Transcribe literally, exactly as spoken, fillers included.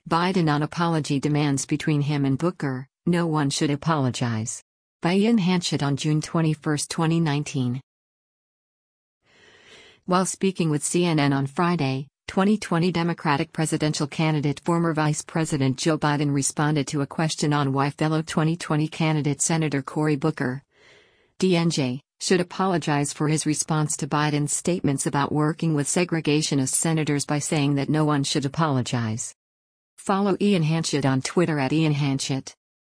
Biden on apology demands between him and Booker, no one should apologize. By Ian Hanchett on June twenty-first, twenty nineteen. While speaking with C N N on Friday, twenty twenty Democratic presidential candidate former Vice President Joe Biden responded to a question on why fellow twenty twenty candidate Senator Cory Booker, D N J, should apologize for his response to Biden's statements about working with segregationist senators by saying that no one should apologize. Follow Ian Hanchett on Twitter at Ian Hanchett.